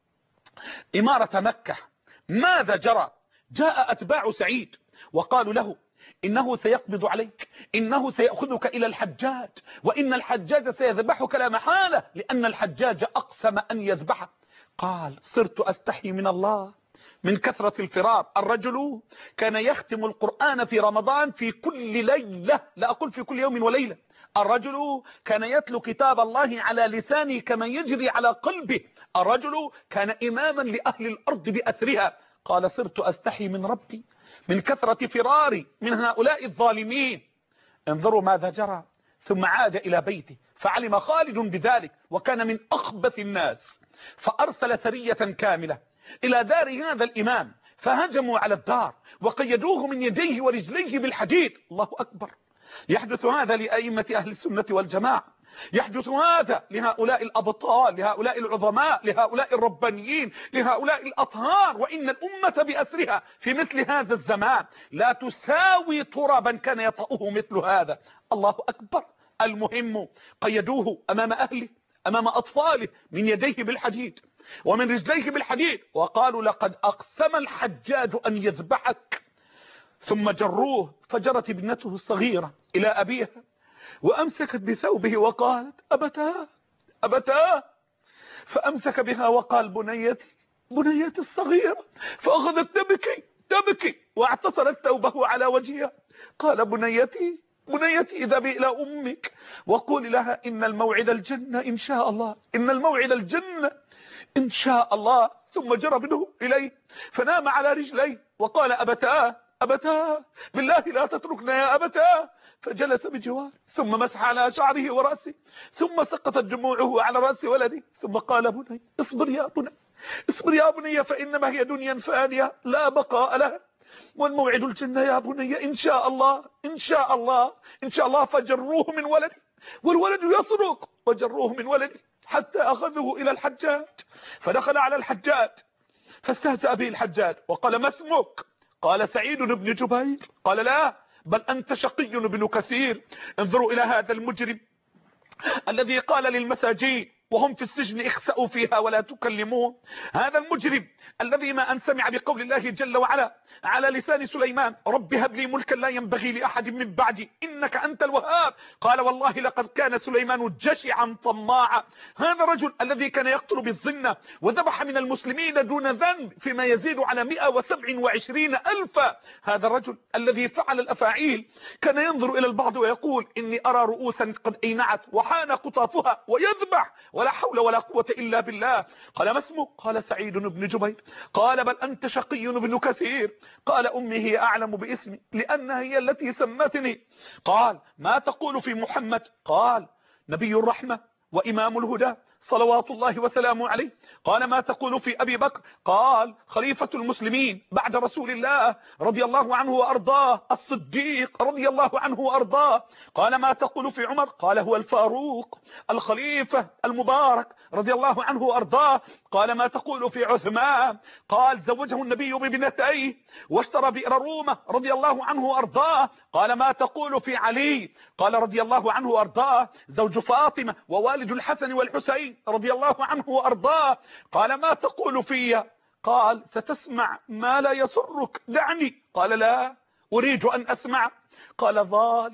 إمارة مكة ماذا جرى؟ جاء أتباع سعيد وقالوا له إنه سيقبض عليك، إنه سيأخذك إلى الحجاج، وإن الحجاج سيذبحك لا محالة، لأن الحجاج أقسم أن يذبحك. قال صرت أستحي من الله من كثرة الفرار. الرجل كان يختم القرآن في رمضان في كل ليلة، لا أقول في كل يوم وليلة. الرجل كان يتلو كتاب الله على لسانه كما يجري على قلبه. الرجل كان إماما لأهل الأرض بأثرها. قال صرت أستحي من ربي من كثرة فراري من هؤلاء الظالمين. انظروا ماذا جرى. ثم عاد إلى بيته فعلم خالد بذلك، وكان من أخبث الناس، فأرسل سرية كاملة إلى دار هذا الإمام، فهجموا على الدار وقيدوه من يديه ورجليه بالحديد. الله أكبر. يحدث هذا لأئمة أهل السنة والجماعة، يحدث هذا لهؤلاء الأبطال، لهؤلاء العظماء، لهؤلاء الربانيين، لهؤلاء الأطهار. وإن الأمة بأسرها في مثل هذا الزمان لا تساوي ترابا كان يطأه مثل هذا. الله أكبر. المهم قيدوه أمام أهله، أمام أطفاله، من يديه بالحديد ومن رجليه بالحديد، وقالوا لقد أقسم الحجاج أن يذبحك. ثم جروه، فجرت ابنته الصغيرة إلى أبيها وأمسكت بثوبه وقالت أبتاه أبتاه، فأمسك بها وقال بنيتي الصغيرة، فأخذت تبكي واعتصرت ثوبه على وجهها. قال بنيتي اذهبي إلى أمك وقولي لها إن الموعد الجنة إن شاء الله، إن الموعد الجنة إن شاء الله. ثم جرى ابنه إليه فنام على رجليه وقال أبتاه بالله لا تتركنا يا أبتاه. فجلس بجواره ثم مسح على شعره ورأسه، ثم سقطت دموعه على رأس ولده، ثم قال بني اصبر يا بني فإنما هي دنيا فانية لا بقاء لها، والموعد الجنة يا بني إن شاء الله. فجروه من ولده والولد يصرخ، وجروه من ولده حتى أخذوه إلى الحجاج، فدخل على الحجاج فاستهزأ به الحجاج وقال ما اسمك؟ قال سعيد بن جبير. قال لا، بل أنت شقي بن كثير. انظروا إلى هذا المجرم الذي قال للمساجين وهم في السجن اخسأوا فيها ولا تكلمون. هذا المجرم الذي ما أن سمع بقول الله جل وعلا على لسان سليمان رب هب لي ملكا لا ينبغي لأحد من بعدي إنك أنت الوهاب. قال والله لقد كان سليمان جشعا طماعا. هذا الرجل الذي كان يقتل بالظنة وذبح من المسلمين دون ذنب فيما يزيد على 127,000. هذا الرجل الذي فعل الأفاعيل كان ينظر إلى البعض ويقول إني أرى رؤوسا قد أينعت وحان قطافها ويذبح ولا حول ولا قوة إلا بالله. قال ما اسمه؟ قال سعيد بن جبير. قال بل أنت شقي بن كثير. قال أمي هي أعلم باسمي لأنها هي التي سمتني. قال ما تقول في محمد؟ قال نبي الرحمة وإمام الهدى صلوات الله وسلامه عليه. قال ما تقول في أبي بكر؟ قال خليفة المسلمين بعد رسول الله رضي الله عنه وأرضاه الصديق رضي الله عنه وأرضاه. قال ما تقول في عمر؟ قال هو الفاروق الخليفة المبارك رضي الله عنه وأرضاه. قال ما تقول في عثمان؟ قال زوجه النبي بابنتيه واشترى بئر رومة رضي الله عنه وأرضاه. قال ما تقول في علي؟ قال رضي الله عنه وأرضاه زوج فاطمة ووالد الحسن والحسين رضي الله عنه وأرضاه. قال ما تقول في؟ قال ستسمع ما لا يسرك دعني. قال لا أريد أن أسمع. قال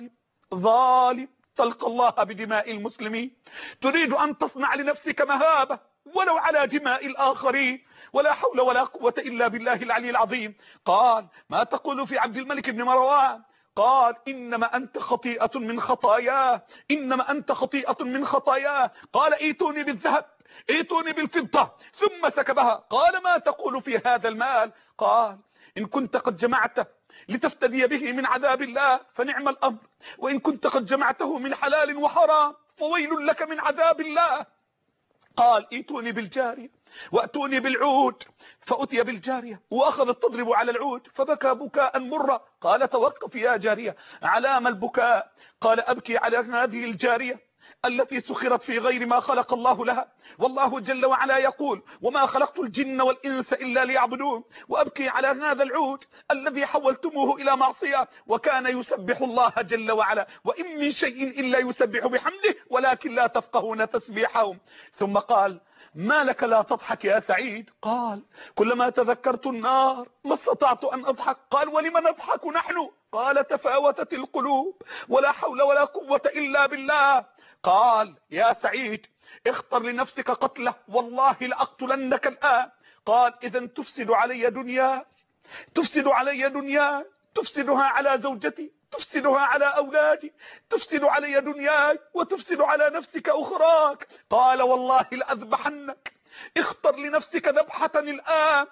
ظالم تلقى الله بدماء المسلمين، تريد أن تصنع لنفسك مهابة ولو على دماء الآخرين، ولا حول ولا قوة إلا بالله العلي العظيم. قال ما تقول في عبد الملك بن مروان؟ قال إنما أنت خطيئة من خطاياه، إنما أنت خطيئة من خطاياه. قال ائتوني بالذهب ائتوني بالفضة، ثم سكبها. قال ما تقول في هذا المال؟ قال إن كنت قد جمعته لتفتدي به من عذاب الله فنعم الأمر، وإن كنت قد جمعته من حلال وحرام فويل لك من عذاب الله. قال ائتوني بالجارية واتوني بالعود، فأتي بالجارية وأخذت تضرب على العود فبكى بكاء مرة. قال توقف يا جارية، على ما البكاء؟ قال أبكي على هذه الجارية التي سخرت في غير ما خلق الله لها، والله جل وعلا يقول وما خلقت الجن والإنس إلا ليعبدون. وأبكي على هذا العود الذي حولتموه إلى معصية وكان يسبح الله جل وعلا، وإن من شيء إلا يسبح بحمده ولكن لا تفقهون تسبيحهم. ثم قال ما لك لا تضحك يا سعيد؟ قال كلما تذكرت النار ما استطعت أن أضحك. قال ولم نضحك نحن؟ قال تفاوتت القلوب ولا حول ولا قوة إلا بالله. قال يا سعيد اختر لنفسك قتله والله لأقتلنك الآن. قال إذا تفسد علي دنيا، تفسد علي دنيا، تفسدها على زوجتي، تفسدها على أولادي، تفسد علي دنياي وتفسد على نفسك أخراك. قال والله لأذبحنك، اختر لنفسك ذبحة الآن.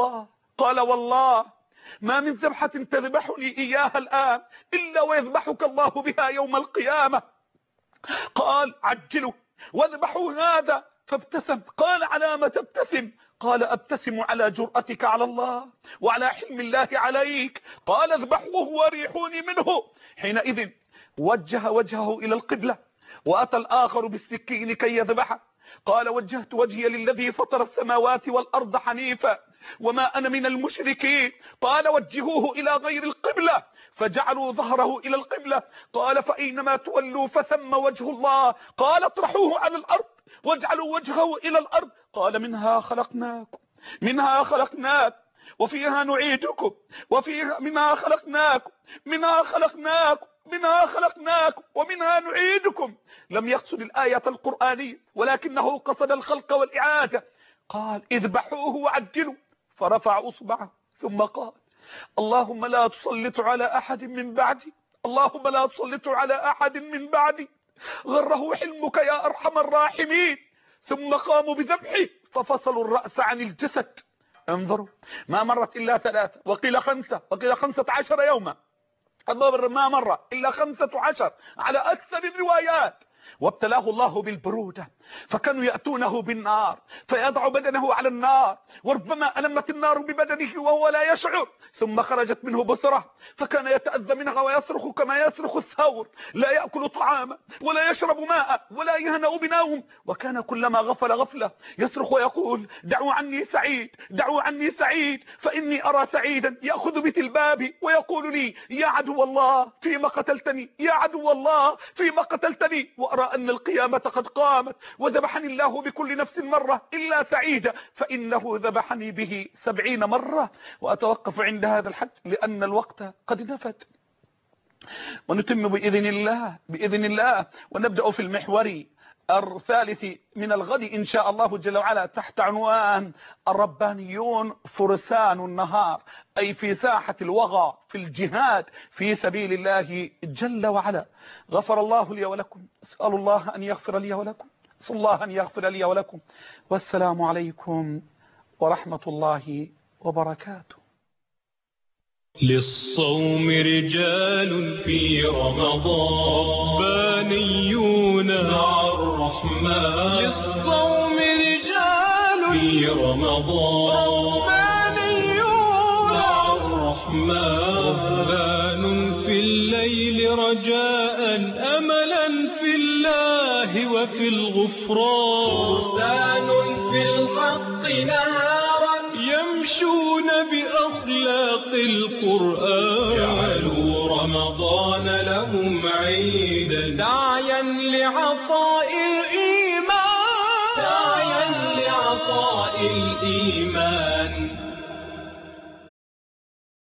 قال والله ما من ذبحة تذبحني إياها الآن إلا ويذبحك الله بها يوم القيامة. قال عجلوا واذبحوا هذا، فابتسم. قال على ما تبتسم؟ قال أبتسم على جرأتك على الله وعلى حلم الله عليك. قال اذبحوه وريحوني منه. حينئذ وجه وجهه إلى القبلة وأتى الآخر بالسكين كي يذبحه. قال وجهت وجهي للذي فطر السماوات والأرض حنيفا وما أنا من المشركين. قال وجهوه إلى غير القبلة، فجعلوا ظهره إلى القبلة. قال فأينما تولوا فثم وجه الله. قال اطرحوه على الأرض واجعلوا وجهه إلى الأرض. قال منها خلقناك وفيها نعيدكم وفيها منها خلقناكم ومنها نعيدكم. لم يقصد الآية القرآنية ولكنه قصد الخلق والإعادة. قال اذبحوه وعجلوا، فرفع أصبعه ثم قال اللهم لا تسلط على أحد من بعدي، اللهم لا تسلط على أحد من بعدي، غره حلمك يا أرحم الراحمين. ثم قاموا بذبحه ففصلوا الرأس عن الجسد. انظروا، ما مرت إلا 3 وقيل 5 وقيل 15 يوما، ما مر إلا 15 على أكثر الروايات. وابتلاه الله بالبرودة، فكانوا يأتونه بالنار فيضع بدنه على النار، وربما ألمت النار ببدنه وهو لا يشعر، ثم خرجت منه بصرة فكان يتأذى منها ويصرخ كما يصرخ الثور، لا يأكل طعاما ولا يشرب ماء ولا يهنأ بنوم. وكان كلما غفل غفلة يصرخ ويقول دعوا عني سعيد، دعوا عني سعيد، فإني أرى سعيدا يأخذ بتلبابي ويقول لي يا عدو الله فيما قتلتني، يا عدو الله فيما قتلتني، وأرى أن القيامة قد قامت وذبحني الله بكل نفس مرة إلا سعيدة، فإنه ذبحني به 70 مرة. وأتوقف عند هذا الحد لأن الوقت قد نفد، ونتم بإذن الله ونبدأ في المحور الثالث من الغد إن شاء الله جل وعلا تحت عنوان الربانيون فرسان النهار، أي في ساحة الوغى في الجهاد في سبيل الله جل وعلا. غفر الله لي ولكم، أسأل الله أن يغفر لي ولكم، أسأل الله أن يغفر لي ولكم، والسلام عليكم ورحمة الله وبركاته. للصوم رجال في رمضان ربانيون مع الرحمن، للصوم رجال في رمضان ربانيون مع الرحمن، رهبان في الليل رجاء أملا في الله وفي الغفران، فرسان في الحق نهارا يمشون بأخلاق القرآن، جعلوا رمضان لهم عيدا سعيا لعطاء الإيمان، سعيا لعطاء الإيمان.